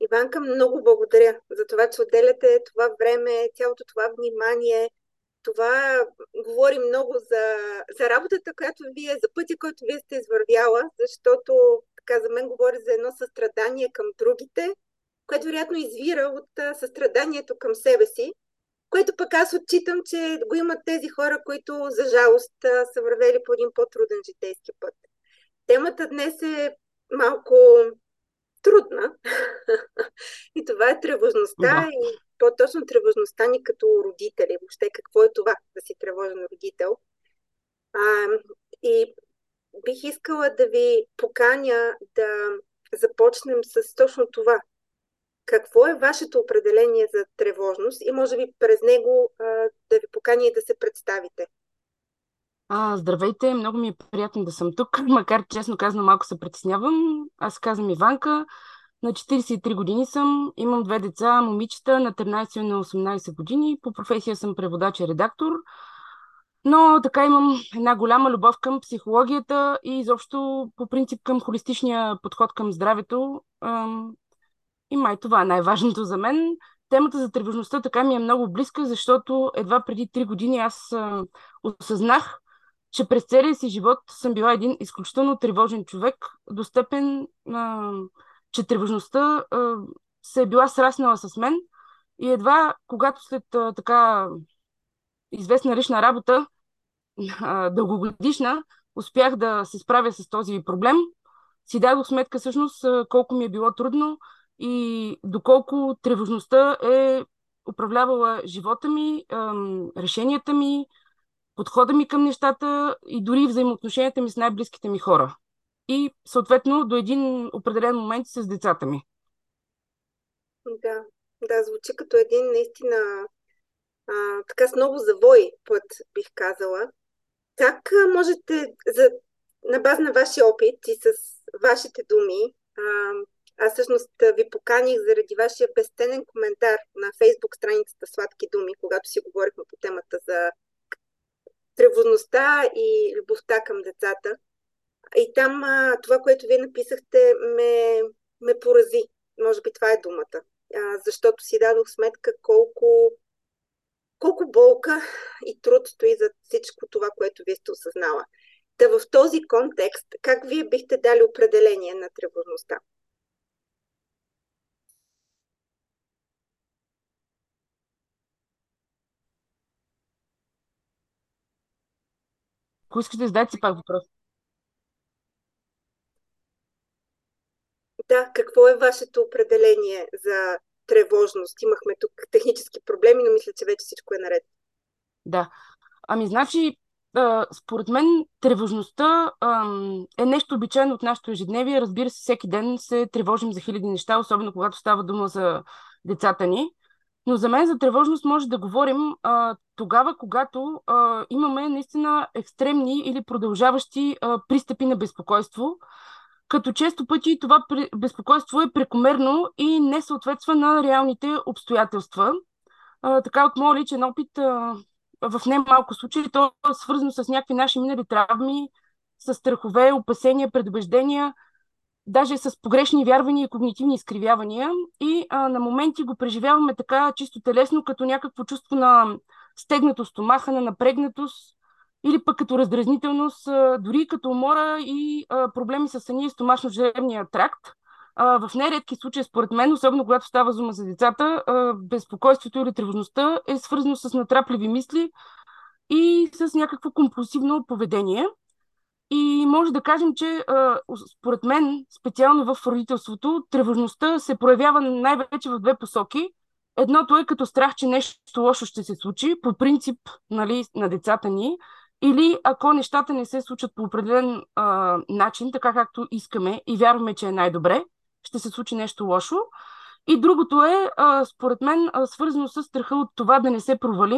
Иванка, много благодаря за това, че отделяте това време, цялото това внимание. Това говори много за работата, която вие, за пътя, който вие сте извървяла, защото така за мен говори за едно състрадание към другите, което вероятно извира от състраданието към себе си, което пък аз отчитам, че го имат тези хора, които за жалост са вървели по един по-труден житейски път. Темата днес е малко трудна. И това е тревожността Да. и по-точно тревожността ни като родители. Въобще какво е това да си тревожен родител? А, и бих искала да ви поканя да започнем с точно това. Какво е вашето определение за тревожност и може би през него да ви поканя и да се представите. Здравейте, много ми е приятно да съм тук, макар честно казано малко се притеснявам. Аз се казвам Иванка, на 43 години съм, имам две деца, момичета на 13 и на 18 години. По професия съм преводач и редактор, но така имам една голяма любов към психологията и изобщо по принцип към холистичния подход към здравето. И май това е най-важното за мен. Темата за тревожността така ми е много близка, защото едва преди 3 години аз осъзнах, че през целия си живот съм била един изключително тревожен човек, до степен, че тревожността се е била сраснала с мен. И едва когато след така известна лична работа, дългогодишна, успях да се справя с този проблем, си дадох сметка всъщност колко ми е било трудно и доколко тревожността е управлявала живота ми, решенията ми, подхода ми към нещата и дори взаимоотношенията ми с най-близките ми хора. И съответно до един определен момент с децата ми. Да, да, звучи като един наистина така с много завой път, бих казала. Как можете на база на вашия опит и с вашите думи, аз всъщност ви поканих заради вашия безценен коментар на Фейсбук страницата Сладки думи, когато си говорихме по темата за тревожността и любовта към децата. И там това, което вие написахте, ме порази. Може би това е думата. Защото си дадох сметка колко болка и труд стои за всичко това, което вие сте осъзнала. Та в този контекст, как вие бихте дали определение на тревожността? Ако искаш да зададете си пак въпрос. Да, какво е вашето определение за тревожност? Имахме тук технически проблеми, но мисля, че вече всичко е наред. Да. Ами, значи, според мен тревожността е нещо обичайно от нашето ежедневие. Разбира се, всеки ден се тревожим за хиляди неща, особено когато става дума за децата ни. Но за мен за тревожност може да говорим тогава, когато имаме наистина екстремни или продължаващи пристъпи на безпокойство, като често пъти това безпокойство е прекомерно и не съответства на реалните обстоятелства. Така от моя личен опит, в немалко случаи то е свързано с някакви наши минали травми, с страхове, опасения, предубеждения, даже с погрешни вярвания и когнитивни изкривявания. И на моменти го преживяваме така чисто телесно, като някакво чувство на стегнато стомаха, на напрегнатост, или пък като раздразнителност, дори като умора и проблеми с съня и стомашно-жребния тракт. В нередки случаи, според мен, особено когато става дума за децата, безпокойството или тревожността е свързано с натрапливи мисли и с някакво компулсивно поведение. И може да кажем, че според мен, специално в родителството, тревожността се проявява най-вече в две посоки. Едното е като страх, че нещо лошо ще се случи, по принцип, нали, на децата ни, или ако нещата не се случат по определен начин, така както искаме и вярваме, че е най-добре, ще се случи нещо лошо. И другото е, според мен, свързано с страха от това да не се провалим,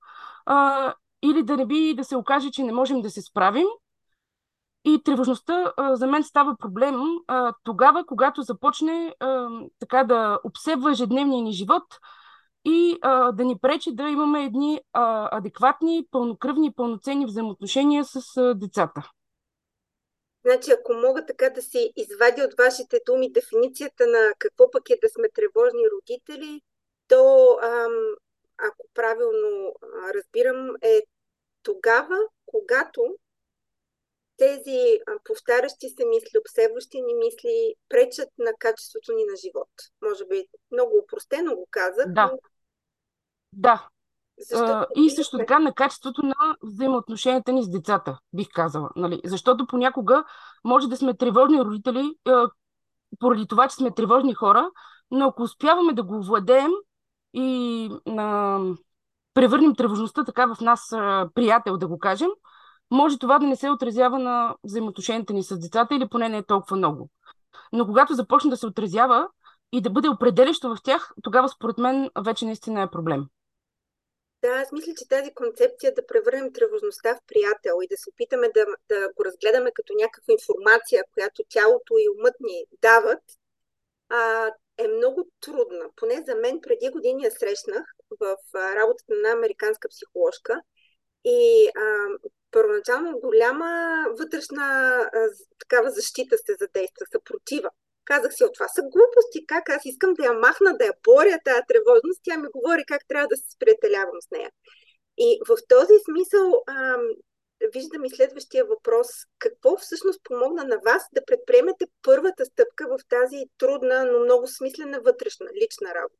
или да не би да се окаже, че не можем да се справим. И тревожността за мен става проблем тогава, когато започне така да обсебва ежедневния ни живот и да ни пречи да имаме едни адекватни, пълнокръвни, пълноценни взаимоотношения с децата. Значи, ако мога така да си извадя от вашите думи дефиницията на какво пък е да сме тревожни родители, то, ако правилно разбирам, е тогава, когато тези повтарящи се мисли, обсебващи ни мисли пречат на качеството ни на живот. Може би много упростено го казах, Да, но да. защото И ние също сме... така на качеството на взаимоотношенията ни с децата, бих казала. Нали? Защото понякога може да сме тревожни родители, поради това, че сме тревожни хора, но ако успяваме да го владеем и превърнем тревожността така в нас приятел, да го кажем, може това да не се отразява на взаимоотношенията ни с децата или поне не е толкова много. Но когато започне да се отразява и да бъде определящо в тях, тогава според мен вече наистина е проблем. Да, аз мисля, че тази концепция да превърнем тревожността в приятел и да се опитаме да го разгледаме като някаква информация, която тялото и умът ни дават, е много трудна. Поне за мен преди години я срещнах в работата на американска психоложка и първоначално голяма вътрешна такава защита се задейства, съпротива. Казах си, от това са глупости, как аз искам да я махна, да я боря тази тревожност, тя ми говори как трябва да се сприятелявам с нея. И в този смисъл виждам и следващия въпрос. Какво всъщност помогна на вас да предприемете първата стъпка в тази трудна, но много смислена вътрешна, лична работа?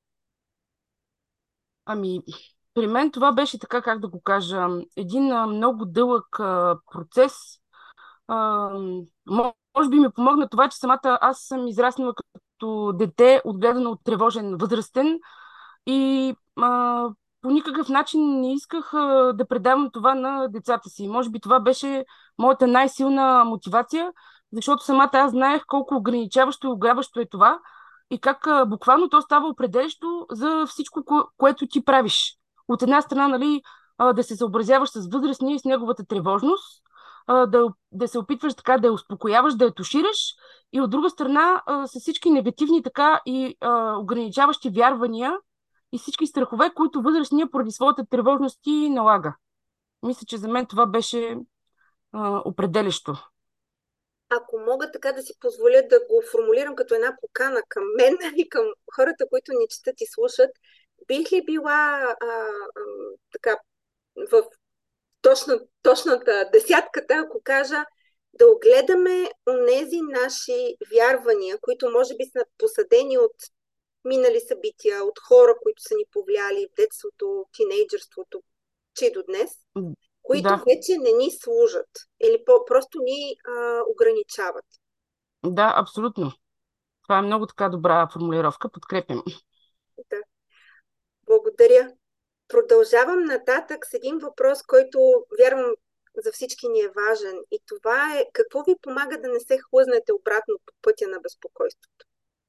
Ами, при мен това беше така, как да го кажа, един много дълъг процес. А, може би ми помогна това, че самата аз съм израснала като дете, отгледана от тревожен възрастен и по никакъв начин не исках да предавам това на децата си. Може би това беше моята най-силна мотивация, защото самата аз знаех колко ограничаващо и ограбващо е това и как буквално то става определящо за всичко, което ти правиш. От една страна, нали, да се съобразяваш с възрастния и с неговата тревожност, да се опитваш така да я успокояваш, да я тушираш и от друга страна с всички негативни така и ограничаващи вярвания и всички страхове, които възрастния поради своята тревожност ти налага. Мисля, че за мен това беше определящо. Ако мога така да си позволя да го формулирам като една покана към мен и към хората, които ни четат и слушат, бих ли била така в точната десятката, ако кажа да огледаме онези наши вярвания, които може би са посадени от минали събития, от хора, които са ни повлияли в детството, тинейджърството, че до днес, които Да, вече не ни служат или просто ни ограничават. да, абсолютно. Това е много така добра формулировка. Подкрепям. Да. Благодаря. Продължавам нататък с един въпрос, който вярвам за всички ни е важен. И това е какво ви помага да не се хлъзнете обратно по пътя на безпокойството?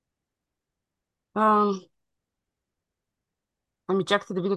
А, ами чакайте да видя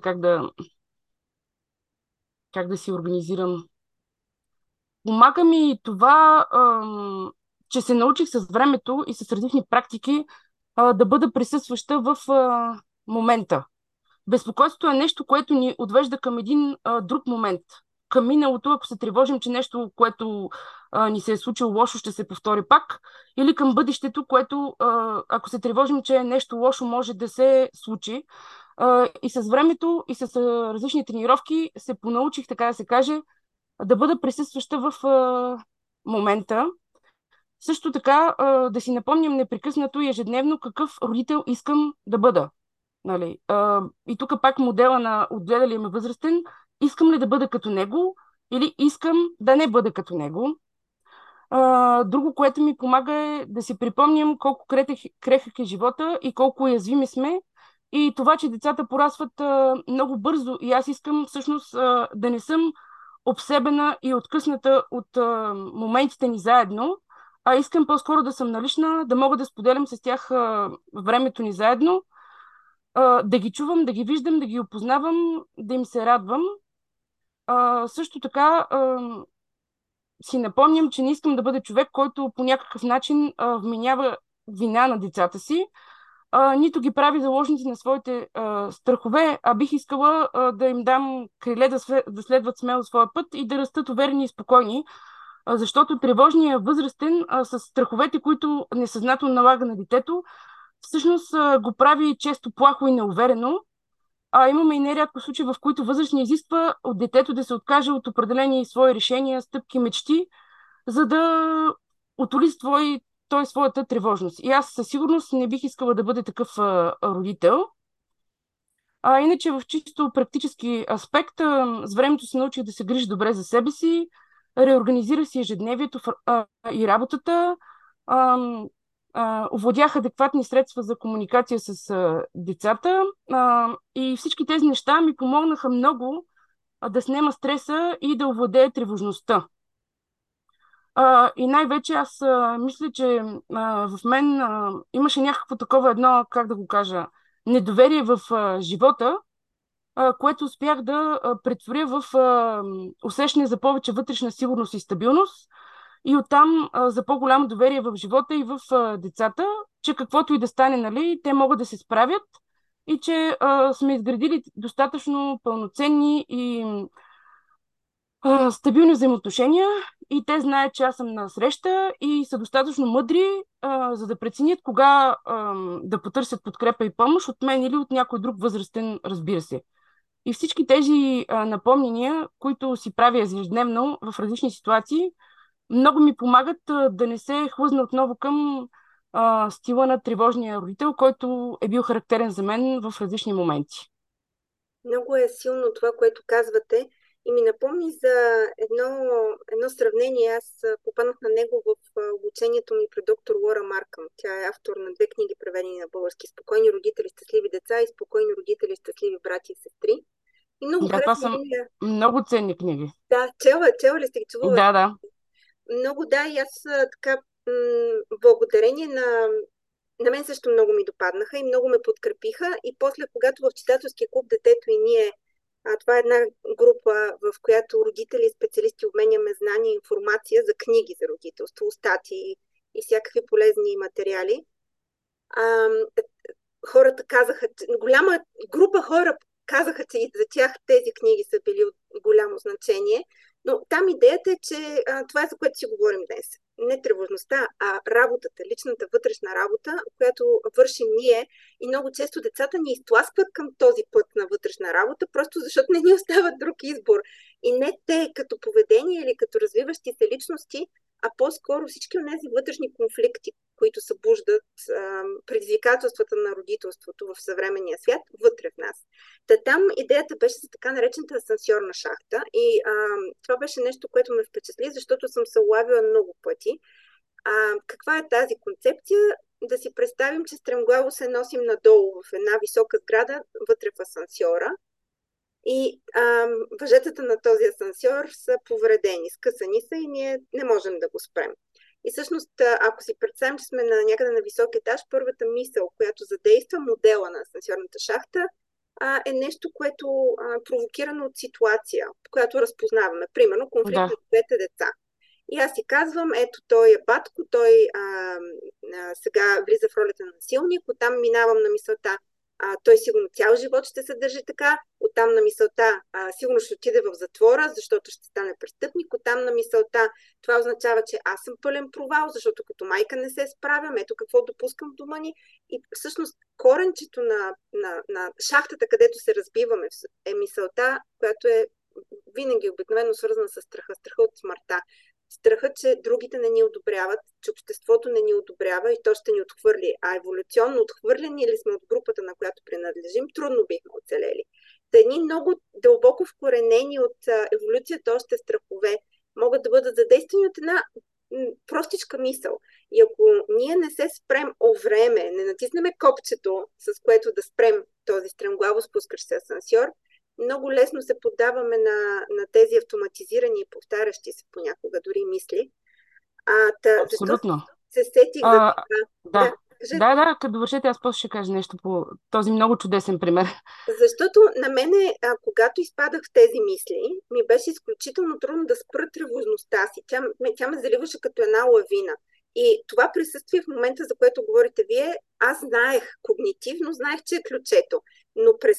как да си организирам. Помага ми това, че се научих с времето и с различни практики да бъда присъстваща в момента. Безпокойството е нещо, което ни отвежда към един друг момент. Към миналото, ако се тревожим, че нещо, което ни се е случило лошо, ще се повтори пак. Или към бъдещето, което, ако се тревожим, че нещо лошо може да се случи. И с времето, и с различни тренировки се понаучих, така да се каже, да бъда присъстваща в момента. Също така да си напомням непрекъснато и ежедневно какъв родител искам да бъда. Нали? И тук пак модела на отгледалия ме възрастен. Искам ли да бъда като него или искам да не бъда като него? Друго, което ми помага е да си припомням колко крехък е живота и колко уязвими сме. И това, че децата порасват много бързо и аз искам всъщност да не съм обсебена и откъсната от моментите ни заедно, а искам по-скоро да съм налична, да мога да споделям с тях времето ни заедно, да ги чувам, да ги виждам, да ги опознавам, да им се радвам. Също така си напомням, че не искам да бъда човек, който по някакъв начин вменява вина на децата си, нито ги прави заложници на своите страхове, а бих искала да им дам криле да следват смело своя път и да растат уверени и спокойни. защото тревожният възрастен с страховете, които несъзнателно налага на детето, всъщност го прави често плахо и неуверено. Имаме и нерядко случаи, в които възрастният изисква от детето да се откаже от определени свои решения, стъпки, мечти, за да утоли той своята тревожност. И аз със сигурност не бих искала да бъда такъв родител. Иначе в чисто практически аспект, с времето се научих да се грижа добре за себе си, реорганизирах си ежедневието и работата, овладях адекватни средства за комуникация с децата и всички тези неща ми помогнаха много да снема стреса и да овладея тревожността. И най-вече аз мисля, че в мен имаше някакво такова едно, как да го кажа, недоверие в живота, което успях да претворя в усещане за повече вътрешна сигурност и стабилност и оттам за по-голямо доверие в живота и в децата, че каквото и да стане, нали, те могат да се справят и че сме изградили достатъчно пълноценни и стабилни взаимоотношения и те знаят, че аз съм на среща и са достатъчно мъдри, за да преценят кога да потърсят подкрепа и помощ от мен или от някой друг възрастен, разбира се. И всички тези напомнения, които си правя ежедневно в различни ситуации, много ми помагат да не се хлъзна отново към стила на тревожния родител, който е бил характерен за мен в различни моменти. Много е силно това, което казвате. И ми напомни за едно сравнение. Аз попаднах на него в обучението ми при доктор Лора Маркъм. Тя е автор на 2 книги, преведени на български: "Спокойни родители, щастливи деца" и "Спокойни родители, щастливи брати и сестри". И много Да, това харесва са нея. много ценни книги. Да, чела ли сте ги, чувала? Да, да. Много, да, и аз така, благодарение на мен също много ми допаднаха и много ме подкрепиха. И после, когато в читателския клуб "Детето и ние", това е една група, в която родители и специалисти обменяме знания и информация за книги за родителство, статии и всякакви полезни материали. Хората казаха, голяма група хора казаха, че и за тях тези книги са били от голямо значение. Но там идеята е, че това е, за което си говорим днес. Не тревожността, а работата, личната вътрешна работа, която вършим ние. И много често децата ни изтласкват към този път на вътрешна работа, просто защото не ни остава друг избор. И не те като поведение или като развиващи се личности, а по-скоро всички от тези вътрешни конфликти, които събуждат предизвикателствата на родителството в съвременния свят, вътре в нас. Там идеята беше за така наречената асансьорна шахта и това беше нещо, което ме впечатли, защото съм се улавила много пъти. Каква е тази концепция? Да си представим, че стремглаво се носим надолу в една висока сграда, вътре в асансьора. И въжетата на този асансьор са повредени, скъсани са и ние не можем да го спрем. И всъщност, ако си представим, че сме някъде на висок етаж, първата мисъл, която задейства модела на асансьорната шахта, е нещо, което е провокирано от ситуация, която разпознаваме. Примерно конфликт на двете деца. И аз си казвам, ето той е батко, той сега влиза в ролята на насилник, оттам минавам на мисълта, той сигурно цял живот ще се държи така, оттам на мисълта сигурно ще отиде в затвора, защото ще стане престъпник, оттам на мисълта това означава, че аз съм пълен провал, защото като майка не се справям, ето какво допускам в дома ни. И всъщност коренчето на шахтата, където се разбиваме, е мисълта, която е винаги обикновено свързана с страха от смъртта. Страха, че другите не ни одобряват, че обществото не ни одобрява и то ще ни отхвърли. А еволюционно отхвърлени ли сме от групата, на която принадлежим, трудно бихме оцелели. Едни много дълбоко вкоренени от еволюцията още страхове могат да бъдат задействани от една простичка мисъл. И ако ние не се спрем време, не натиснеме копчето, с което да спрем този стремглаво спускащ се асансьор, много лесно се поддаваме на тези автоматизирани и повтарящи се понякога дори мисли. Абсолютно. Се сетих за това. Да, като довършете, аз после ще кажа нещо по този много чудесен пример. Защото на мене, когато изпадах в тези мисли, ми беше изключително трудно да спра тревожността си. Тя ме заливаше като една лавина. И това присъствие в момента, за което говорите вие, аз когнитивно знаех, че е ключето. Но през,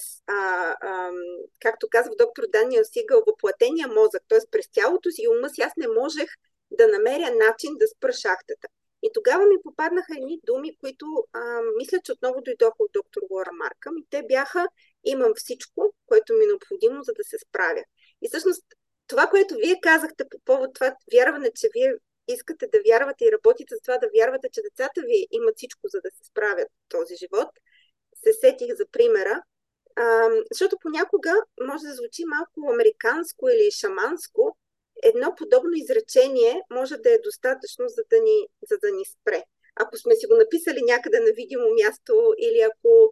както казва доктор Даниел Сигъл, въплатения мозък, т.е. през тялото си и ума си, аз не можех да намеря начин да спра шахтата. И тогава ми попаднаха едни думи, които мисля, че отново дойдоха от доктор Лора Маркъм. И те бяха: имам всичко, което ми е необходимо, за да се справя. И всъщност това, което вие казахте по повод това вярване, че вие искате да вярвате и работите за това да вярвате, че децата ви имат всичко, за да се справят в този живот, се сетих за примера. Защото понякога може да звучи малко американско или шаманско. Едно подобно изречение може да е достатъчно, за да ни спре. Ако сме си го написали някъде на видимо място или ако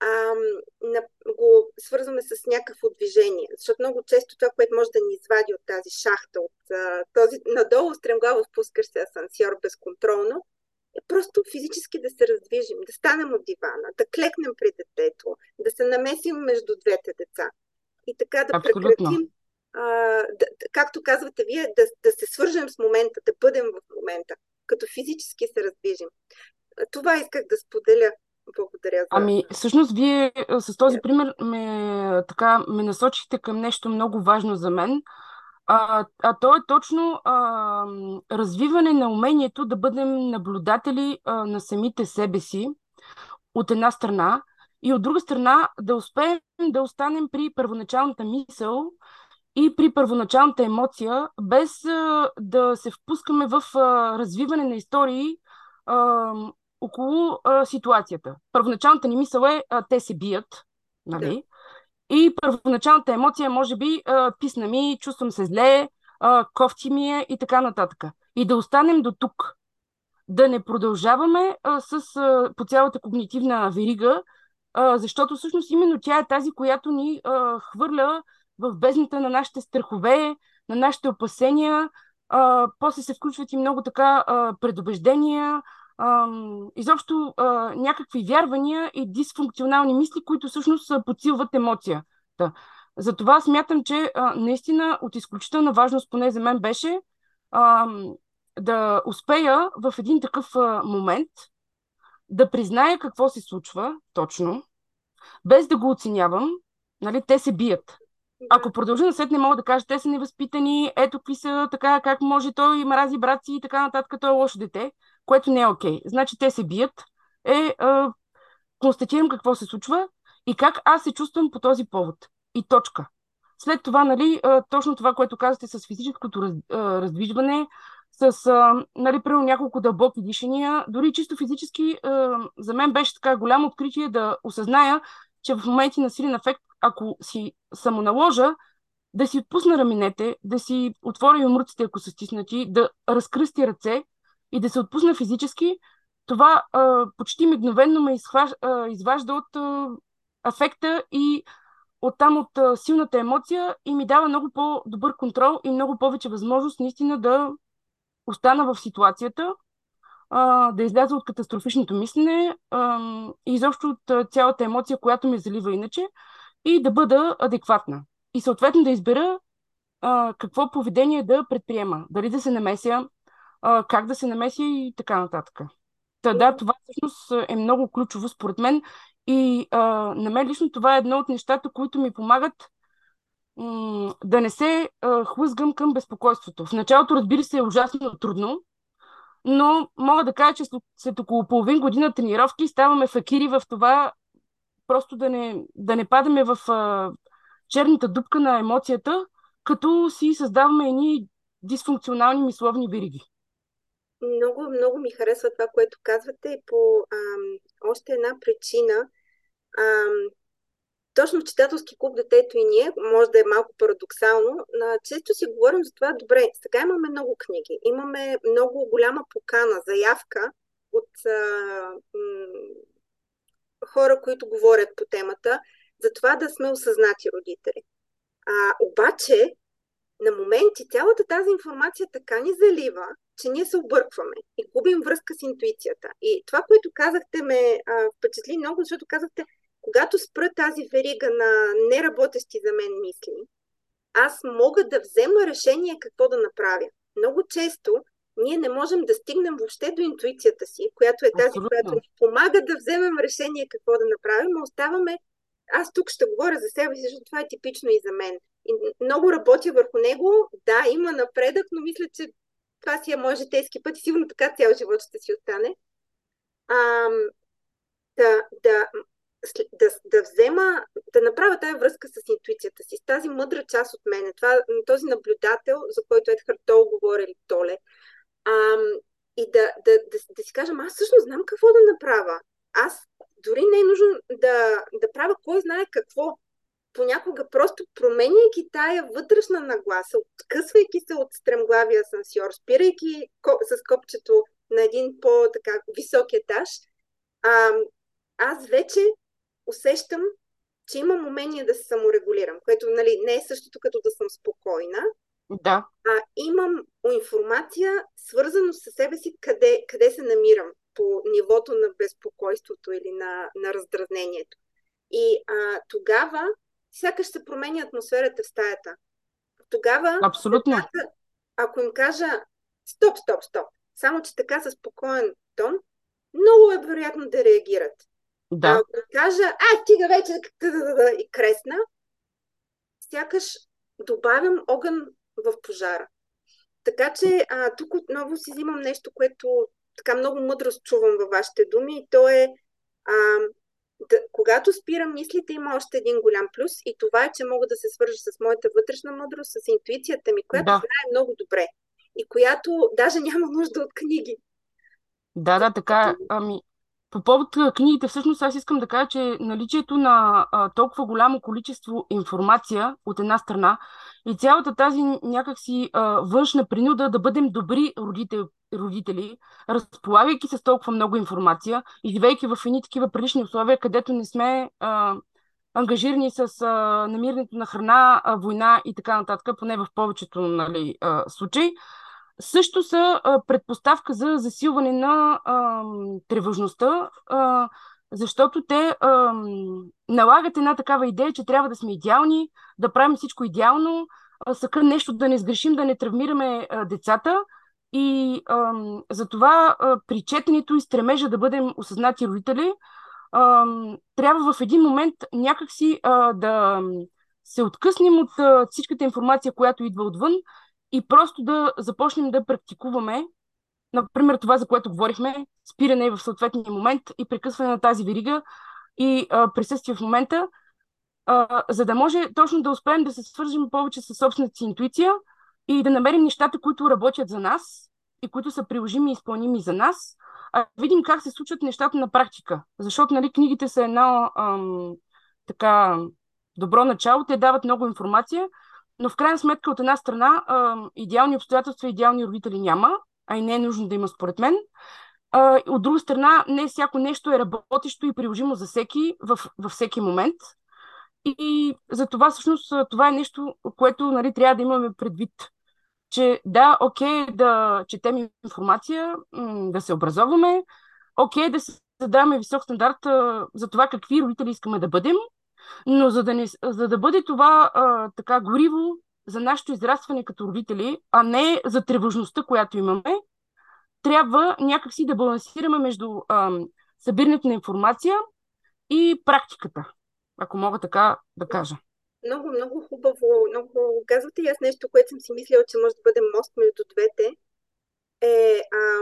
го свързваме с някакво движение. Защото много често това, което може да ни извади от тази шахта, от този надолу стремглаво спускащ се асансьор безконтролно, е просто физически да се раздвижим, да станем от дивана, да клекнем при детето, да се намесим между двете деца и така да Абсолютно. прекратим, както казвате вие, да се свържем с момента, да бъдем в момента, като физически се раздвижим. Това исках да споделя. Благодаря за... Всъщност, вие с този пример ме насочихте към нещо много важно за мен. То е точно развиване на умението да бъдем наблюдатели на самите себе си, от една страна, и от друга страна да успеем да останем при първоначалната мисъл и при първоначалната емоция, без да се впускаме в развиване на истории около ситуацията. Първоначалната ни мисъл е: те се бият, нали? Да. И първоначалната емоция може би: писна ми, чувствам се зле, кофти ми е и така нататък. И да останем до тук. Да не продължаваме по цялата когнитивна верига, защото всъщност именно тя е тази, която ни хвърля в бездната на нашите страхове, на нашите опасения. После се включват и много така предубеждения, изобщо някакви вярвания и дисфункционални мисли, които всъщност подсилват емоцията. Затова смятам, че наистина от изключителна важност, поне за мен, беше да успея в един такъв момент да призная какво се случва точно, без да го оценявам. Нали, те се бият. Ако продължа насет, не мога да кажа: те са невъзпитани, ето какви са, така, как може, той мрази брат си и така нататък, той е лошо дете, което не е окей. Значи те се бият, констатирам какво се случва и как аз се чувствам по този повод. И точка. След това, нали, точно това, което казахте с физическото раздвижване, с, нали, примерно няколко дълбоки дишания, дори чисто физически, за мен беше така голямо откритие да осъзная, че в моменти на силен афект, ако си самоналожа, да си отпусна раменете, да си отворя юмруците, ако са стиснати, да разкръсти ръце и да се отпусна физически, това почти мигновенно ме изважда от афекта и оттам от силната емоция и ми дава много по-добър контрол и много повече възможност наистина да остана в ситуацията, да изляза от катастрофичното мислене и изобщо от цялата емоция, която ме залива иначе, и да бъда адекватна. И съответно да избера какво поведение да предприема. Дали да се намеся, как да се намеся и така нататък. Да, това всъщност е много ключово според мен и на мен лично това е едно от нещата, които ми помагат да не се хлъзгам към безпокойството. В началото, разбира се, е ужасно трудно, но мога да кажа, че след около половин година тренировки ставаме факири в това просто да не падаме в черната дупка на емоцията, като си създаваме едни дисфункционални мисловни вериги. Много, много ми харесва това, което казвате по още една причина. Точно в читателски клуб "Детето и ние", може да е малко парадоксално, често си говорим за това: добре, сега имаме много книги, имаме много голяма покана, заявка от хора, които говорят по темата, за това да сме осъзнати родители. Обаче, на моменти цялата тази информация така ни залива, че ние се объркваме и губим връзка с интуицията. И това, което казахте, ме впечатли много, защото казахте: когато спра тази верига на неработещи за мен мисли, аз мога да взема решение какво да направя. Много често ние не можем да стигнем въобще до интуицията си, която е тази, която ни помага да вземем решение какво да направим, но оставаме... Аз тук ще говоря за себе си, защото това е типично и за мен. И много работя върху него. Да, има напредък, но мисля, че това си е мой житейски път и сигурно така цял живот ще си остане. А, да, да, да взема, да направя тая връзка с интуицията си, с тази мъдра част от мене, този наблюдател, за който Едхард Тол говори, или Толе, и да си кажем, аз всъщност знам какво да направя. Аз дори не е нужно да правя кой знае какво. Понякога просто променяйки тая вътрешна нагласа, откъсвайки се от стремглавия асансьор, спирайки с копчето на един по-така висок етаж, аз вече усещам, че имам умение да се саморегулирам, което нали, не е същото като да съм спокойна, Да. Имам информация, свързано с себе си, къде се намирам по нивото на безпокойството или на раздразнението. И тогава сякаш се променя атмосферата в стаята. Тогава, Абсолютно. ако им кажа стоп, само че така със спокоен тон, много е вероятно да реагират. Да. Ако кажа, стига вече и кресна, сякаш добавям огън в пожара. Така че тук отново си взимам нещо, което така много мъдро чувам във вашите думи, и то е когато спирам мислите, има още един голям плюс, и това е, че мога да се свържа с моята вътрешна мъдрост, с интуицията ми, която знае много добре и която даже няма нужда от книги. Да, така. По повод книгите, всъщност аз искам да кажа, че наличието на толкова голямо количество информация от една страна и цялата тази някакси външна принуда да бъдем добри родители, разполагайки с толкова много информация и живейки в едни такива прилични условия, където не сме ангажирани с намирането на храна, война и така нататък, поне в повечето случаи, също са предпоставка за засилване на тревожността, защото те налагат една такава идея, че трябва да сме идеални, да правим всичко идеално, съка нещо да не сгрешим, да не травмираме децата. И затова при четенето и стремежа да бъдем осъзнати родители, трябва в един момент някакси да се откъснем от всичката информация, която идва отвън, и просто да започнем да практикуваме, например, това, за което говорихме, спиране в съответния момент и прекъсване на тази верига и присъствие в момента, за да може точно да успеем да се свържем повече с собствената си интуиция и да намерим нещата, които работят за нас и които са приложими и изпълними за нас, видим как се случват нещата на практика. Защото книгите са едно така добро начало, те дават много информация, но в крайна сметка от една страна идеални обстоятелства, идеални родители няма, а и не е нужно да има според мен. От друга страна, не всяко нещо е работещо и приложимо за всеки във всеки момент. И за това всъщност това е нещо, което трябва да имаме предвид. Че да, окей, да четем информация, да се образоваме, окей, да се задаваме висок стандарт за това какви родители искаме да бъдем, но за да бъде това така гориво за нашето израстване като родители, а не за тревожността, която имаме, трябва някакси да балансираме между събирането на информация и практиката, ако мога така да кажа. Много, много хубаво. Много казвате и аз нещо, което съм си мислила, че може да бъде мост между двете, е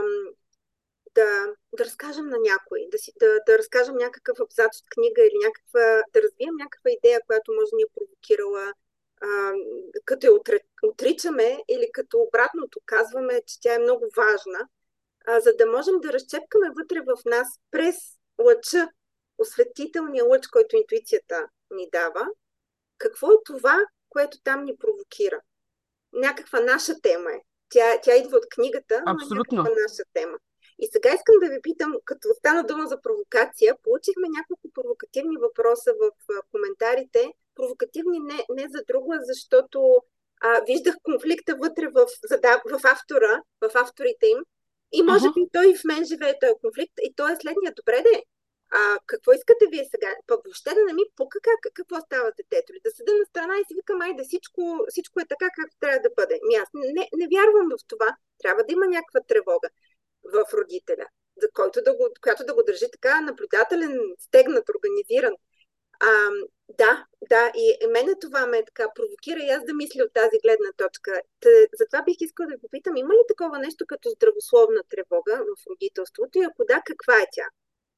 да разкажем на някой, да разкажем някакъв абзац от книга или да развием някаква идея, която може да ни е провокирала, като я отричаме или като обратното казваме, че тя е много важна, за да можем да разчепкаме вътре в нас през лъча, осветителния лъч, който интуицията ни дава, какво е това, което там ни провокира. Някаква наша тема е. Тя идва от книгата, но е някаква наша тема. И сега искам да ви питам, като стана дума за провокация, получихме няколко провокативни въпроса в коментарите. Провокативни не за друго, защото виждах конфликта вътре в автора, в авторите им. И може би той в мен живее този конфликт. И той е следния. Добре де, какво искате вие сега? Пък въобще да не ми пука какво става с детето ли? Да седа на страна и си викам, айде всичко е така, както трябва да бъде. Аз не вярвам в това. Трябва да има някаква тревога в родителя, която да го държи така наблюдателен, стегнат, организиран. А, да, и мене това ме така провокира и аз да мисля от тази гледна точка. Затова бих искала да ви попитам, има ли такова нещо като здравословна тревога в родителството и ако да, каква е тя?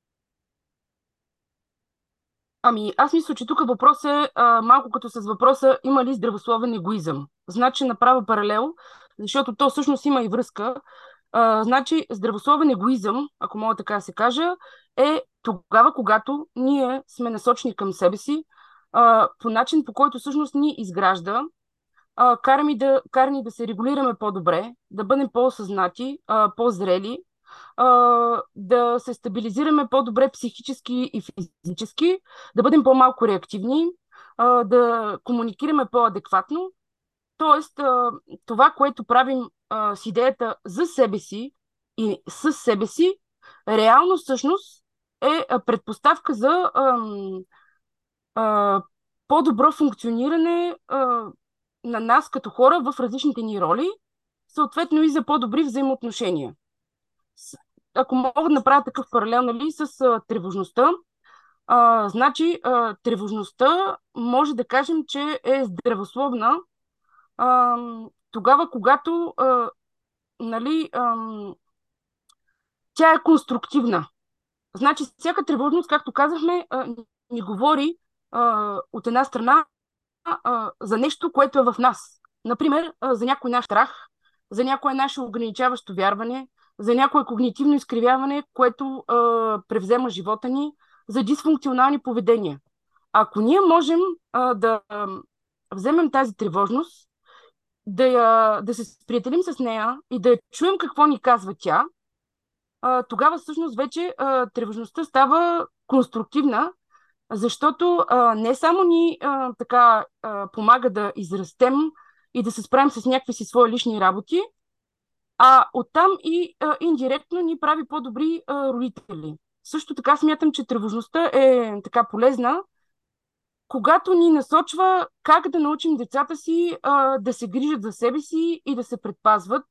Ами, аз мисля, че тук въпрос е малко като с въпроса има ли здравословен егоизъм. Значи направя паралел, защото то всъщност има и връзка. Значи, здравословен егоизъм, ако мога така да се кажа, е тогава, когато ние сме насочени към себе си, по начин, по който всъщност ни изгражда, кара ни да се регулираме по-добре, да бъдем по-осъзнати, по-зрели, да се стабилизираме по-добре психически и физически, да бъдем по-малко реактивни, да комуникираме по-адекватно. Тоест, това, което правим с идеята за себе си и с себе си, реално всъщност е предпоставка за а, по-добро функциониране на нас като хора в различните ни роли, съответно и за по-добри взаимоотношения. Ако мога да направя такъв паралел, нали, с тревожността, значи тревожността може да кажем, че е здравословна а, тогава, когато нали, тя е конструктивна. Значи всяка тревожност, както казахме, ни говори от една страна за нещо, което е в нас. Например, за някой наш страх, за някое наше ограничаващо вярване, за някое когнитивно изкривяване, което превзема живота ни, за дисфункционални поведения. Ако ние можем да вземем тази тревожност, да се сприятелим с нея и да чуем какво ни казва тя, тогава всъщност вече тревожността става конструктивна, защото не само ни помага да израстем и да се справим с някакви си свои лични работи, а оттам и индиректно ни прави по-добри родители. Също така смятам, че тревожността е така полезна, когато ни насочва как да научим децата си да се грижат за себе си и да се предпазват,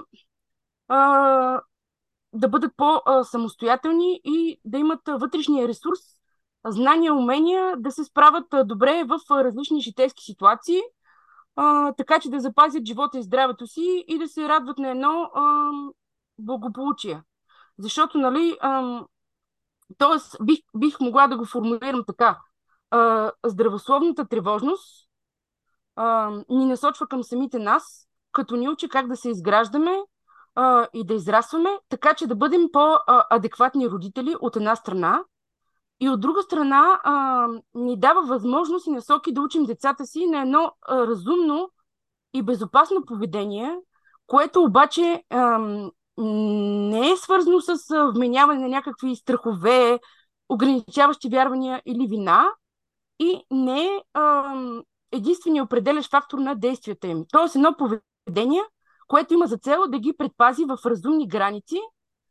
да бъдат по-самостоятелни и да имат вътрешния ресурс, знания, умения да се справят добре в различни житейски ситуации, така че да запазят живота и здравето си и да се радват на едно благополучие. Защото, нали, т.е. бих могла да го формулирам така. Здравословната тревожност ни насочва към самите нас, като ни учи как да се изграждаме и да израстваме, така че да бъдем по-адекватни родители от една страна и от друга страна ни дава възможност и насоки да учим децата си на едно разумно и безопасно поведение, което обаче не е свързано с вменяване на някакви страхове, ограничаващи вярвания или вина и не е единственият определящ фактор на действията им. Тоест едно поведение, което има за цел да ги предпази в разумни граници,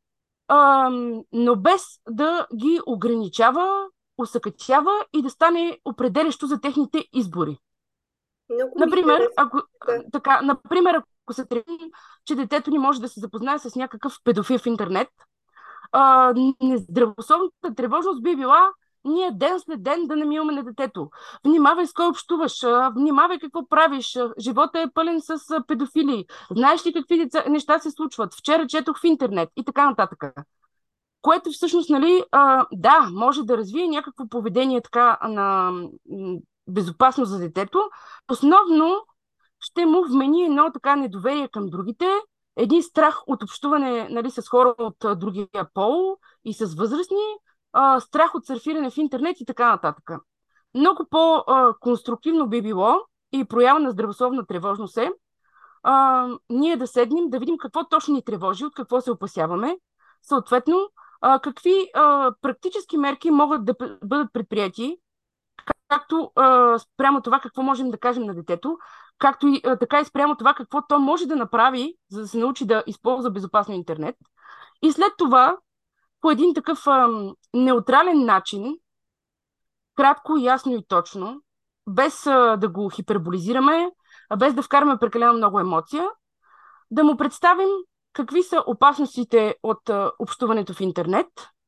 но без да ги ограничава, усъкътява и да стане определящо за техните избори. Много ми Например, интересно. например, ако се тревожим, че детето ни може да се запознае с някакъв педофил в интернет, нездравословната тревожност би била ние ден след ден да намиваме на детето. Внимавай с кой общуваш, внимавай какво правиш, живота е пълен с педофили, знаеш ли какви неща се случват, вчера четох в интернет и така нататък. Което всъщност, нали, да, може да развие някакво поведение така на безопасно за детето, основно ще му вмени едно така недоверие към другите, един страх от общуване, нали, с хора от другия пол и с възрастни, страх от сърфиране в интернет и така нататък. Много по-конструктивно би било и проява на здравословна тревожност е ние да седнем, да видим какво точно ни тревожи, от какво се опасяваме, съответно какви практически мерки могат да бъдат предприяти, както спрямо това какво можем да кажем на детето, както и така и спрямо това какво то може да направи, за да се научи да използва безопасно интернет. И след това, по един такъв неутрален начин, кратко, ясно и точно, без да го хиперболизираме, без да вкараме прекалено много емоция, да му представим какви са опасностите от общуването в интернет,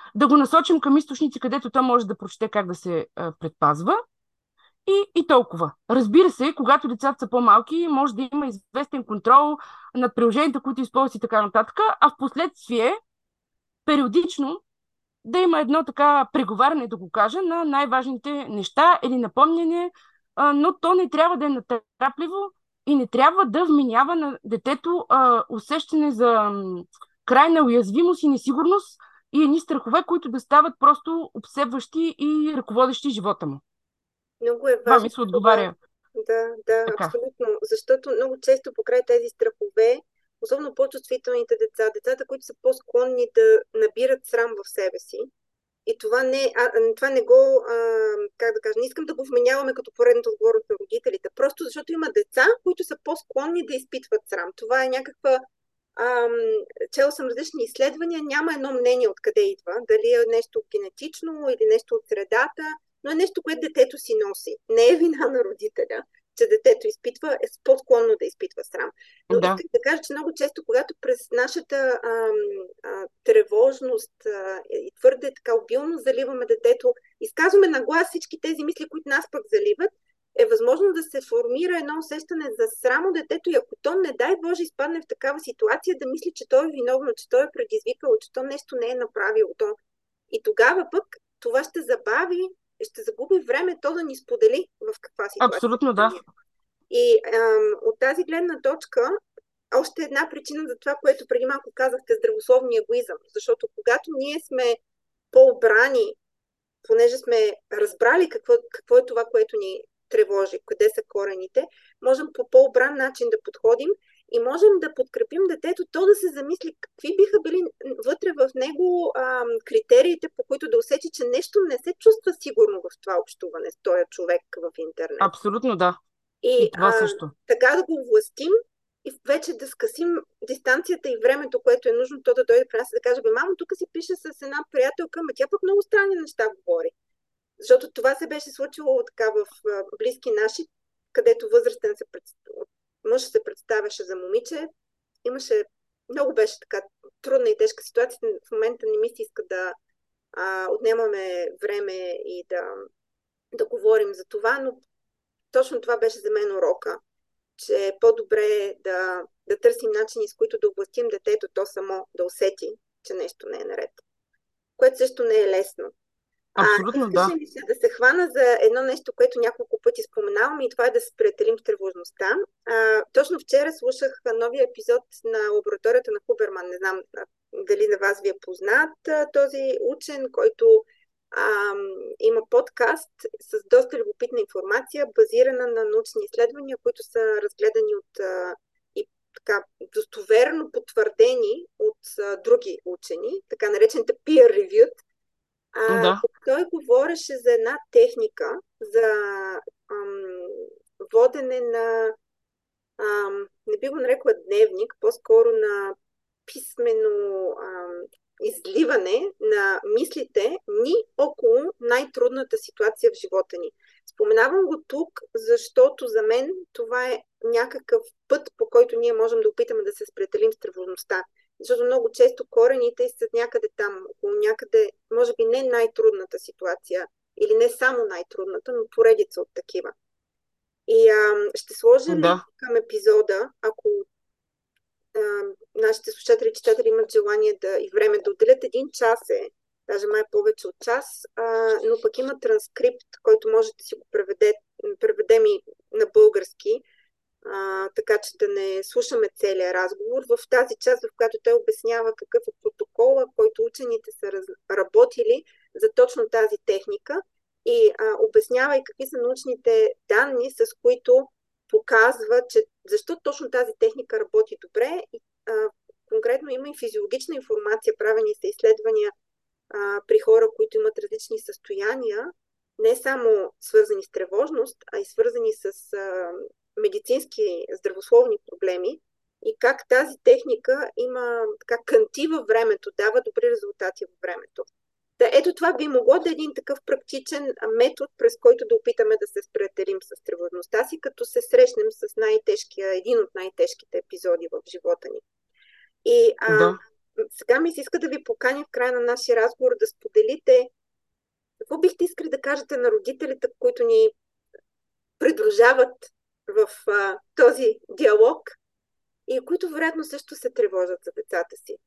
да го насочим към източници, където той може да прочете как да се предпазва и толкова. Разбира се, когато децата са по-малки, може да има известен контрол над приложенията, които използват и така нататък, а в последствие периодично да има едно така преговаряне, да го кажа, на най-важните неща или напомняне, но то не трябва да е натрапливо и не трябва да вменява на детето усещане за крайна уязвимост и несигурност и едни страхове, които да стават просто обсебващи и ръководещи живота му. Много е Това важно мисля това. отговаря Да, така. абсолютно. Защото много често покрай тези страхове, особено по-чувствителните деца, децата, които са по-склонни да набират срам в себе си, и това не го, как да кажа, не искам да го вменяваме като поредната отговорност на родителите, просто защото има деца, които са по-склонни да изпитват срам. Това е някаква... Чела съм различни изследвания, няма едно мнение откъде идва, дали е нещо генетично или нещо от средата, но е нещо, което детето си носи. Не е вина на родителя, че детето изпитва, е по-склонно да изпитва срам. Но Да, искам да кажа, че много често, когато през нашата тревожност и твърде така обилно заливаме детето, изказваме на глас всички тези мисли, които нас пък заливат, е възможно да се формира едно усещане за срам от детето и ако то, не дай Боже, изпадне в такава ситуация, да мисли, че той е виновно, че той е предизвикал, че то нещо не е направило. И тогава пък това ще забави, ще загуби време то да ни сподели в каква ситуация абсолютно се да. намира. И от тази гледна точка, още една причина за това, което преди малко казахте, здравословния егоизъм. Защото когато ние сме по-обрани, понеже сме разбрали какво е това, което ни тревожи, къде са корените, можем по по-обран начин да подходим и можем да подкрепим детето, то да се замисли какви биха били вътре в него критериите, по които да усети, че нещо не се чувства сигурно в това общуване с този човек в интернет. Абсолютно да. И И това също. така да го властим и вече да скъсим дистанцията и времето, което е нужно то да дойде при нас и да каже, бе, мамо, тук си пише с една приятелка, ма тя пък много странни неща говори. Защото това се беше случило така в близки наши, където възрастен мъж се представяше за момиче. Много беше така трудна и тежка ситуация. В момента не ми се иска да отнемаме време и да говорим за това, но точно това беше за мен урока, че е по-добре да търсим начини, с които да областим детето то само да усети, че нещо не е наред. Което също не е лесно. Абсолютно Искаше да. ми се да се хвана за едно нещо, което няколко пъти споменавам и това е да се приятелим с тревожността. Точно вчера слушах новия епизод на лабораторията на Хуберман. Не знам дали на вас ви е познат този учен, който има подкаст с доста любопитна информация, базирана на научни изследвания, които са разгледани и така достоверно потвърдени от други учени, така наречените peer-reviewed. Да. Той говореше за една техника за водене на, не би го нарекла дневник, по-скоро на писмено изливане на мислите ни около най-трудната ситуация в живота ни. Споменавам го тук, защото за мен това е някакъв път, по който ние можем да опитаме да се сприятелим с тревожността. Защото много често корените са някъде там, около някъде, може би не най-трудната ситуация, или не само най-трудната, но поредица от такива. И ще сложа линк към епизода, ако нашите слушатели и читатели имат желание и време да отделят 1 час даже май повече от час, но пък има транскрипт, който може да си го преведем и на български, така че да не слушаме целия разговор. В тази част, в която той обяснява какъв е протокола, който учените са работили за точно тази техника и обяснява и какви са научните данни, с които показва, че защо точно тази техника работи добре. И, конкретно има и физиологична информация, правени са изследвания при хора, които имат различни състояния, не само свързани с тревожност, а и свързани с медицински здравословни проблеми и как тази техника има така кънти във времето, дава добри резултати във времето. Ето това би могло да е един такъв практичен метод, през който да опитаме да се сприятелим с тревожността си, като се срещнем с един от най-тежките епизоди в живота ни. И Сега ми се иска да ви поканя в края на нашия разговор да споделите какво бихте искали да кажете на родителите, които ни придружават в този диалог и които вероятно също се тревожат за децата си.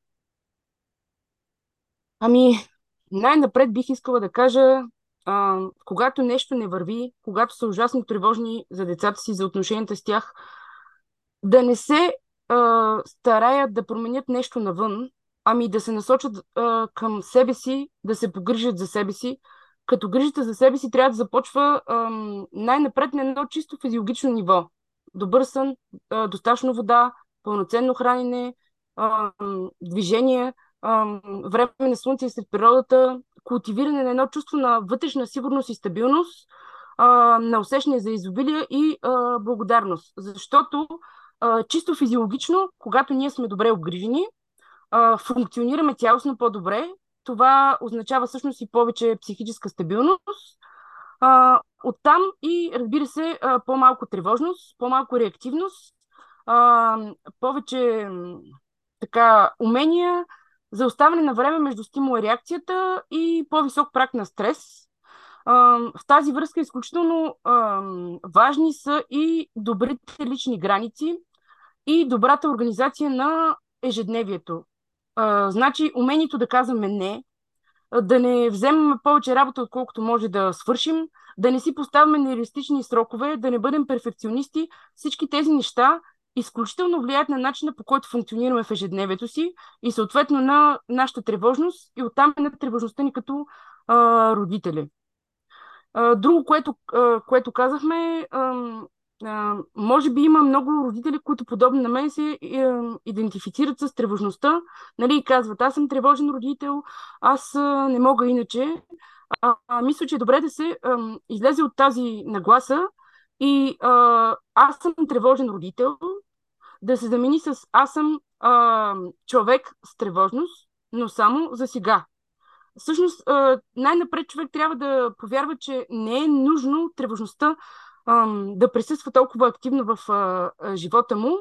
Ами, най-напред бих искала да кажа, когато нещо не върви, когато са ужасно тревожни за децата си, за отношенията с тях, да не се стараят да променят нещо навън, ами да се насочат към себе си, да се погрижат за себе си. Като грижата за себе си трябва да започва най-напред на едно чисто физиологично ниво. Добър сън, достатъчно вода, пълноценно хранене, движение, време на слънце и сред природата, култивиране на едно чувство на вътрешна сигурност и стабилност, на усещане за изобилие и благодарност. Защото чисто физиологично, когато ние сме добре обгрижени, функционираме цялостно по-добре. Това означава всъщност и повече психическа стабилност. Оттам и, разбира се, по-малко тревожност, по-малко реактивност, повече така умения за оставане на време между стимула и реакцията и по-висок праг на стрес. В тази връзка изключително важни са и добрите лични граници и добрата организация на ежедневието. Значи, умението да казваме не, да не вземем повече работа, отколкото може да свършим, да не си поставяме нереалистични срокове, да не бъдем перфекционисти. Всички тези неща изключително влияят на начина, по който функционираме в ежедневието си и съответно на нашата тревожност и оттам на тревожността ни като родители. Друго, което казахме, може би има много родители, които подобно на мен се идентифицират с тревожността, нали, и казват, аз съм тревожен родител, аз не мога иначе. Мисля, че е добре да се излезе от тази нагласа и аз съм тревожен родител, да се замени с аз съм човек с тревожност, но само за сега. Всъщност, най-напред човек трябва да повярва, че не е нужно тревожността да присъства толкова активно в живота му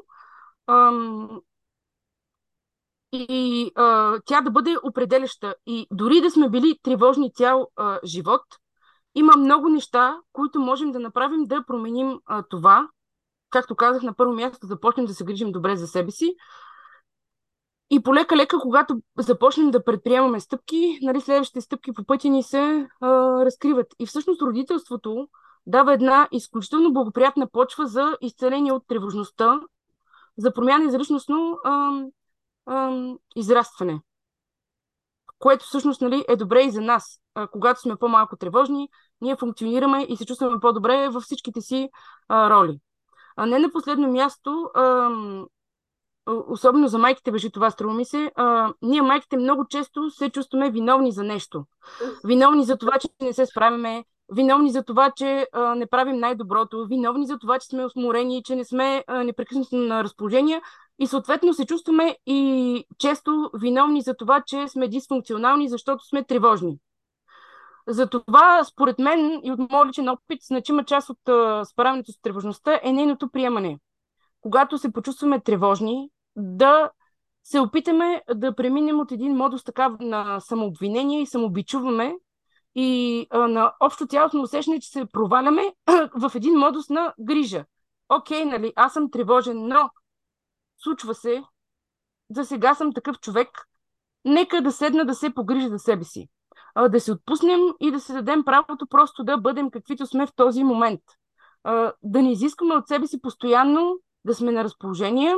и тя да бъде определяща. И дори да сме били тревожни цял живот, има много неща, които можем да направим да променим това. Както казах, на първо място започнем да се грижим добре за себе си. И полека-лека, когато започнем да предприемаме стъпки, нали, следващите стъпки по пътя ни се разкриват. И всъщност родителството дава една изключително благоприятна почва за изцеление от тревожността, за промяна и за личностно израстване. Което всъщност, нали, е добре и за нас. Когато сме по-малко тревожни, ние функционираме и се чувстваме по-добре във всичките си роли. Не на последно място, особено за майките важи това, струва ми се, ние майките много често се чувстваме виновни за нещо. Виновни за това, че не се справяме, виновни за това, че не правим най-доброто, виновни за това, че сме усморени, че не сме непрекъснато на разположение и съответно се чувстваме и често виновни за това, че сме дисфункционални, защото сме тревожни. Затова, според мен и от моят личен опит, значима част от справянето с тревожността е нейното приемане. Когато се почувстваме тревожни, да се опитаме да преминем от един модус така на самообвинение и самобичуваме и на общо цялостно усещане, че се проваляме в един модус на грижа. Окей, нали, аз съм тревожен, но случва се, за сега съм такъв човек, нека да седна да се погрижа за себе си. Да се отпуснем и да се дадем правото просто да бъдем каквито сме в този момент. Да не изискваме от себе си постоянно да сме на разположение,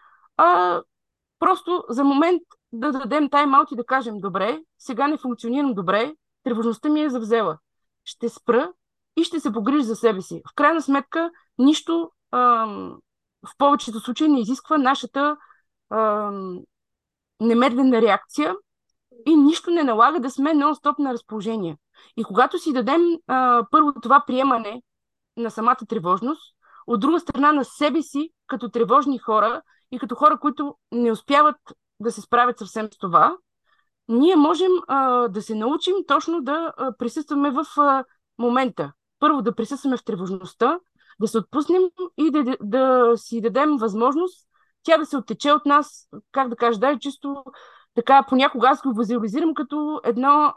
просто за момент да дадем тайм-аут и да кажем, добре, сега не функционирам добре, тревожността ми е завзела. Ще спра и ще се погрижа за себе си. В крайна сметка, нищо в повечето случаи не изисква нашата немедлена реакция и нищо не налага да сме нон-стоп на разположение. И когато си дадем първо това приемане на самата тревожност, от друга страна на себе си, като тревожни хора и като хора, които не успяват да се справят съвсем с това, ние можем да се научим точно да присъстваме в момента. Първо да присъстваме в тревожността, да се отпуснем и да си дадем възможност тя да се оттече от нас, как да кажа, да, чисто така понякога аз го визуализирам като едно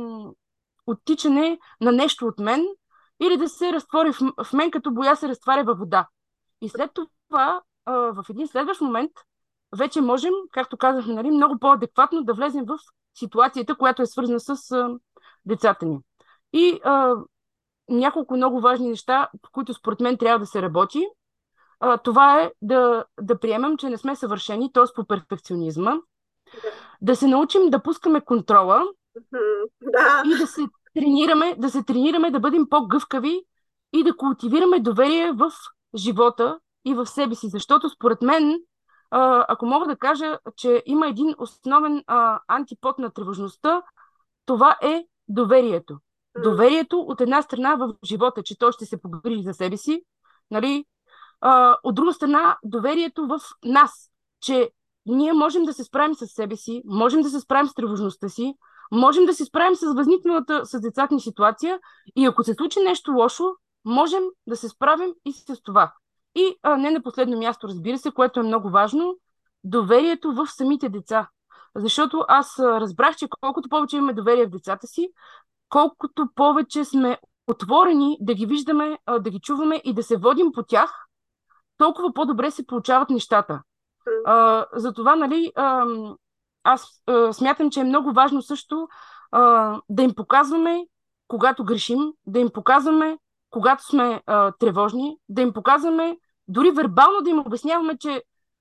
оттичане на нещо от мен или да се разтвори в мен, като боя се разтваря във вода. И след това, в един следващ момент, вече можем, както казахме, нали, много по-адекватно да влезем в ситуацията, която е свързана с децата ни. И няколко много важни неща, по които според мен трябва да се работи. Това е да приемем, че не сме съвършени, т.е. по перфекционизма, Да. да се научим да пускаме контрола Да. и да се тренираме да бъдем по-гъвкави и да култивираме доверие в живота и в себе си. Защото според мен, ако мога да кажа, че има един основен антипод на тревожността, това е доверието. Доверието от една страна в живота, че той ще се погрижи за себе си, нали? От друга страна, доверието в нас, че ние можем да се справим с себе си, можем да се справим с тревожността си, можем да се справим с възникналата с децата ни ситуация и ако се случи нещо лошо, можем да се справим и с това. И не на последно място, разбира се, което е много важно, доверието в самите деца. Защото аз разбрах, че колкото повече имаме доверие в децата си, колкото повече сме отворени да ги виждаме, да ги чуваме и да се водим по тях, толкова по-добре се получават нещата. Затова, нали, аз смятам, че е много важно също да им показваме, когато грешим, да им показваме, когато сме тревожни, да им показваме, дори вербално да им обясняваме, че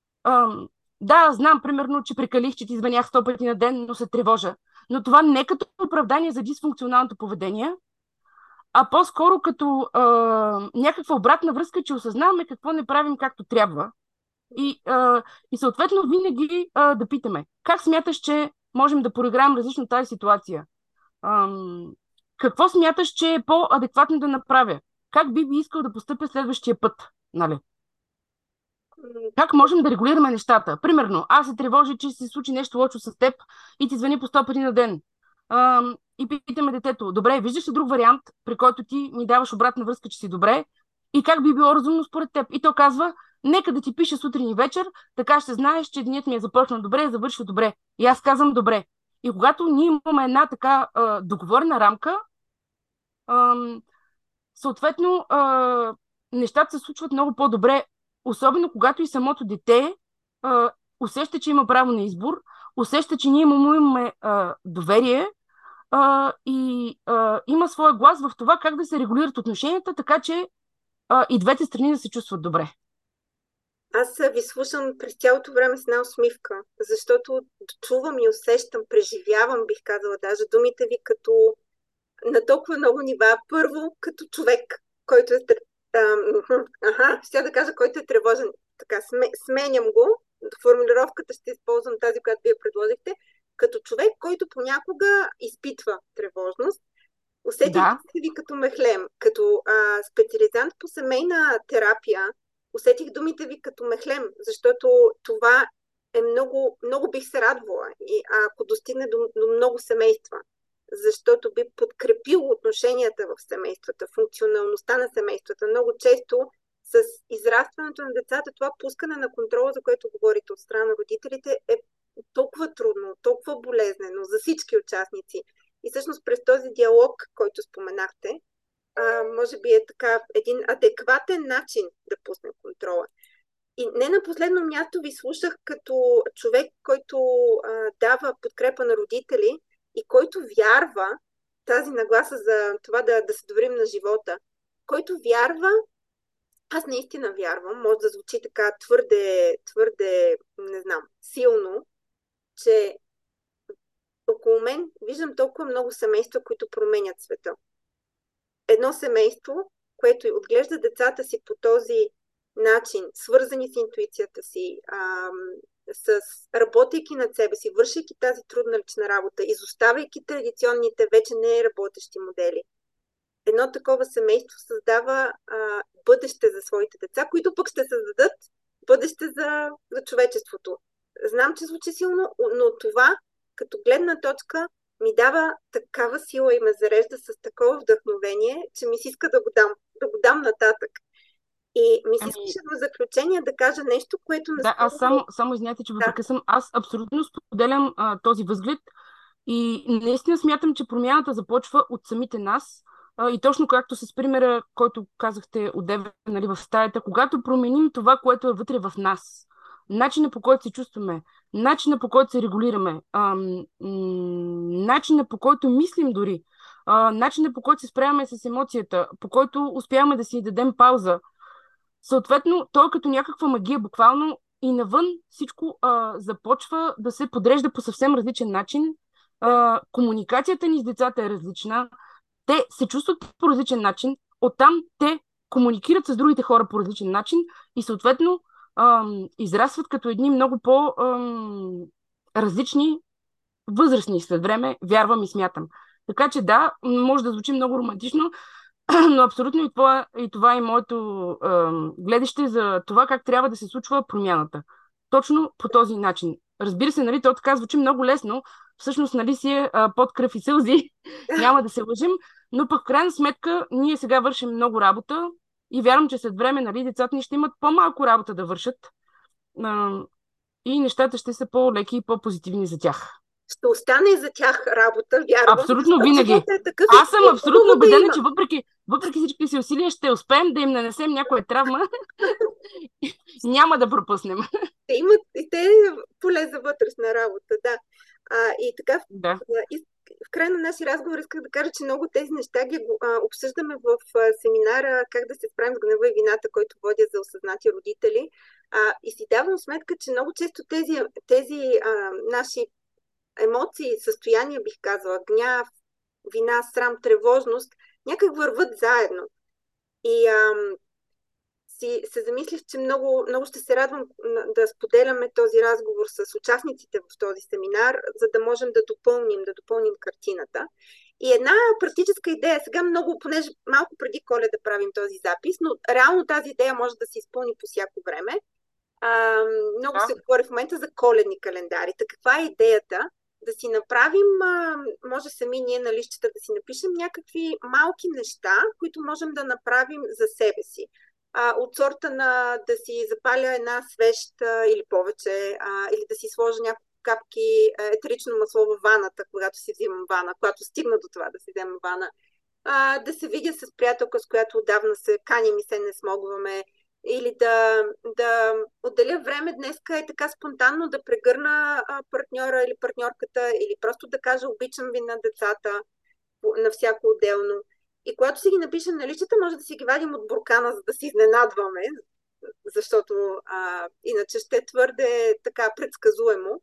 да, знам, примерно, че прекалих, че ти звънях 100 пъти на ден, но се тревожа. Но това не е като оправдание за дисфункционалното поведение, а по-скоро като някаква обратна връзка, че осъзнаваме какво не правим както трябва. И съответно винаги да питаме, как смяташ, че можем да проиграем различно тази ситуация? Какво смяташ, че е по-адекватно да направя? Как би искал да постъпя следващия път? Нали? Как можем да регулираме нещата? Примерно, аз се тревожа, че се случи нещо лошо с теб и ти звъни по 100 пъти на ден. И питаме детето, добре, виждаш ли друг вариант, при който ти ми даваш обратна връзка, че си добре? И как би било разумно според теб? И то казва, нека да ти пиша сутрин и вечер, така ще знаеш, че денят ми е започнал добре, завършил добре. И аз казвам добре. И когато ние имаме една така договорена рамка, съответно нещата се случват много по-добре, особено когато и самото дете усеща, че има право на избор, усеща, че ние му имаме доверие и има своя глас в това как да се регулират отношенията, така че и двете страни да се чувстват добре. Аз ви слушам през цялото време с една усмивка, защото чувам и усещам, преживявам, бих казала даже думите ви като на толкова много нива. Първо, като човек, който е ще да кажа, който е тревожен. Така, сменям го. Формулировката ще използвам тази, която вие предложихте. Като човек, който понякога изпитва тревожност. Усетих се ви като мехлем. Като специализант по семейна терапия, усетих думите ви като мехлем, защото това е много, много бих се радвала. И ако достигне до много семейства, защото би подкрепил отношенията в семействата, функционалността на семействата. Много често с израстването на децата, това пускане на контрола, за което говорите от страна на родителите, е толкова трудно, толкова болезнено за всички участници. И всъщност през този диалог, който споменахте, може би е така един адекватен начин да пусне контрола. И не на последно място ви слушах като човек, който дава подкрепа на родители и който вярва, тази нагласа за това да се доверим на живота, който вярва, аз наистина вярвам, може да звучи така твърде, не знам, силно, че около мен виждам толкова много семейства, които променят света. Едно семейство, което отглежда децата си по този начин, свързани с интуицията си, работейки над себе си, вършейки тази трудна лична работа, изоставяйки традиционните, вече не работещи модели. Едно такова семейство създава бъдеще за своите деца, които пък ще създадат бъдеще за човечеството. Знам, че звучи силно, но това като гледна точка ми дава такава сила и ме зарежда с такова вдъхновение, че ми се иска да го дам нататък. И ми се Ами, искаше в заключение да кажа нещо, което да, аз наскоро... само извинявайте, че ви Да, прекъсвам. Аз абсолютно споделям този възглед и наистина смятам, че промяната започва от самите нас. И точно както с примера, който казахте отдеве, нали, в стаята, когато променим това, което е вътре в нас, начина по който се чувстваме, начина по който се регулираме, начина по който мислим дори, начина по който се справяме с емоцията, по който успяваме да си дадем пауза. Съответно, той е като някаква магия, буквално и навън всичко започва да се подрежда по съвсем различен начин. да. Комуникацията ни с децата е различна. Те се чувстват по различен начин. Оттам те комуникират с другите хора по различен начин и съответно израстват като едни много по-различни възрастни след време, вярвам и смятам. Така че да, може да звучи много романтично, но абсолютно и това е моето гледаще за това как трябва да се случва промяната. Точно по този начин. Разбира се, нали, то така звучи много лесно. Всъщност, нали, си е под кръв и сълзи. Няма да се лъжим. Но пък в крайна сметка ние сега вършим много работа и вярвам, че след време, нали, децата ни ще имат по-малко работа да вършат а, и нещата ще са по-леки и по-позитивни за тях. Ще остане за тях работа, вярвам, Абсолютно защото винаги. живота е такъв Аз съм и е абсолютно хубаво да убедена, има. че въпреки всички си усилия ще успеем да им нанесем някоя травма. Няма да пропуснем. Те имат и те поле за вътрешна работа, да. И така, Да. в края на нашия разговор исках да кажа, че много тези неща ги обсъждаме в семинара "Как да се справим с гнева и вината", който водя за осъзнати родители. И си давам сметка, че много често тези наши емоции, състояния, бих казала, гняв, вина, срам, тревожност, някак върват заедно. И се замислих, че много, много ще се радвам да споделяме този разговор с участниците в този семинар, за да можем да допълним картината. И една практическа идея, сега много, понеже малко преди Коледа правим този запис, но реално тази идея може да се изпълни по всяко време. Много Да. се говори в момента за коледни календари. Така каква е идеята? Да си направим, може сами ние на листчета да си напишем някакви малки неща, които можем да направим за себе си. От сорта на да си запаля една свещ или повече, или да си сложа няколко капки етерично масло във ваната, когато си взимам вана, когато стигна до това да си взема вана. Да се видя с приятелка, с която отдавна се каним и се не смогваме, или да отделя време днеска е така спонтанно да прегърна партньора или партньорката, или просто да кажа обичам ви на децата на всяко отделно. И когато си ги напишем на личата, може да си ги вадим от буркана, за да си изненадваме, защото иначе ще е твърде така предсказуемо.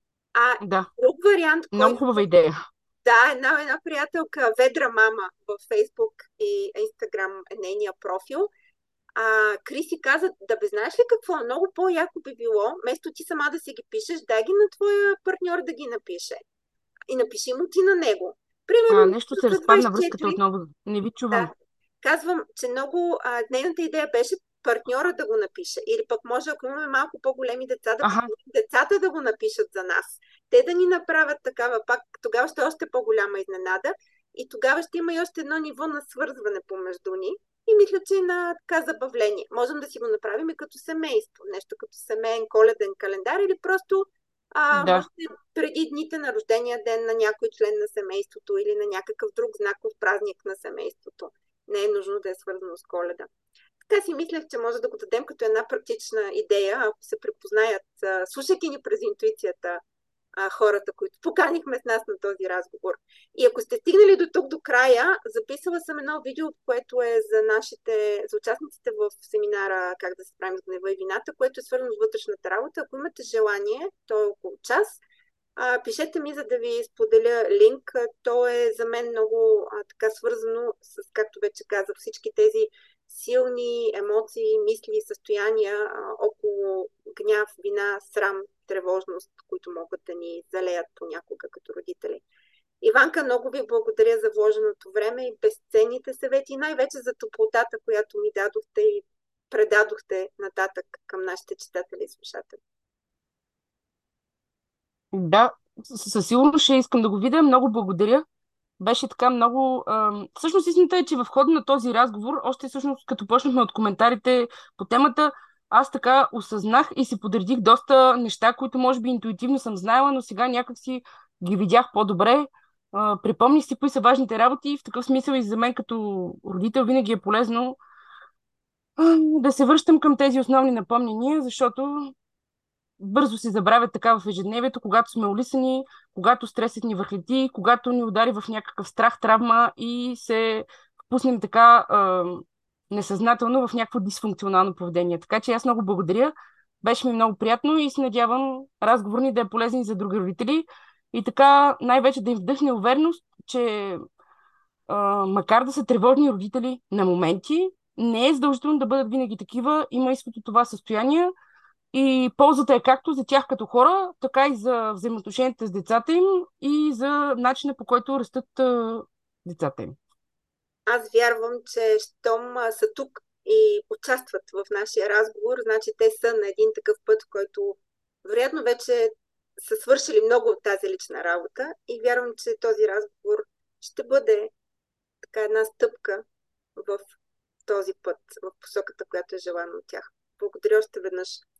Да. Друг вариант, Много който... хубава идея. Да, една приятелка, Ведра мама в Фейсбук и Инстаграм е нейния профил. Криси каза, да бе, знаеш ли какво? Много по-яко би било, вместо ти сама да си ги пишеш, дай ги на твоя партньор да ги напише. И напиши му ти на него. Примерно, Нещо се за разпадна връзката 24. отново. Не ви чувам. Да. Казвам, че много нейната идея беше партньора да го напише. Или пък може, ако имаме малко по-големи деца, да Аха, позволим децата да го напишат за нас. Те да ни направят такава пак. Тогава ще е още по-голяма изненада. И тогава ще има и още едно ниво на свързване помежду ни. И мисля, че е на така забавление. Можем да си го направим и като семейство. Нещо като семейен коледен календар или просто да. може преди дните на рождения ден на някой член на семейството или на някакъв друг знаков празник на семейството. Не е нужно да е свързано с Коледа. Така си мислех, че може да го дадем като една практична идея, ако се препознаят, слушайки ни през интуицията, хората, които поканихме с нас на този разговор. И ако сте стигнали до тук, до края, записала съм едно видео, което е за участниците в семинара "Как да се справим с гнева и вината", което е свързано с вътрешната работа. Ако имате желание, то е около час. Пишете ми, за да ви споделя линк. То е за мен много така свързано с, както вече казах, всички тези силни емоции, мисли и състояния около гняв, вина, срам, тревожност, които могат да ни залеят понякога като родители. Иванка, много ви благодаря за вложеното време и безценните съвети, и най-вече за топлотата, която ми дадохте и предадохте нататък към нашите читатели и слушатели. Да, със сигурност ще искам да го видя. Много благодаря. беше така много... Всъщност истината е, че в хода на този разговор, още всъщност като почнахме от коментарите по темата, аз така осъзнах и си подредих доста неща, които може би интуитивно съм знаела, но сега някак си ги видях по-добре. Припомних си кои са важните работи и в такъв смисъл и за мен като родител винаги е полезно да се връщам към тези основни напомнения, защото бързо се забравят така в ежедневието, когато сме улисани, когато стресът ни върхлети, когато ни удари в някакъв страх, травма и се впуснем така несъзнателно в някакво дисфункционално поведение. Така че аз много благодаря. Беше ми много приятно и се надявам разговор ни да е полезен и за други родители. И така най-вече да им вдъхне увереност, че макар да са тревожни родители на моменти, не е задължително да бъдат винаги такива. Има изход от това състояние и ползата е както за тях като хора, така и за взаимоотношенията с децата им и за начина по който растат децата им. Аз вярвам, че щом са тук и участват в нашия разговор, значи те са на един такъв път, който вероятно вече са свършили много от тази лична работа и вярвам, че този разговор ще бъде така една стъпка в този път, в посоката, която е желана от тях. Благодаря още веднъж.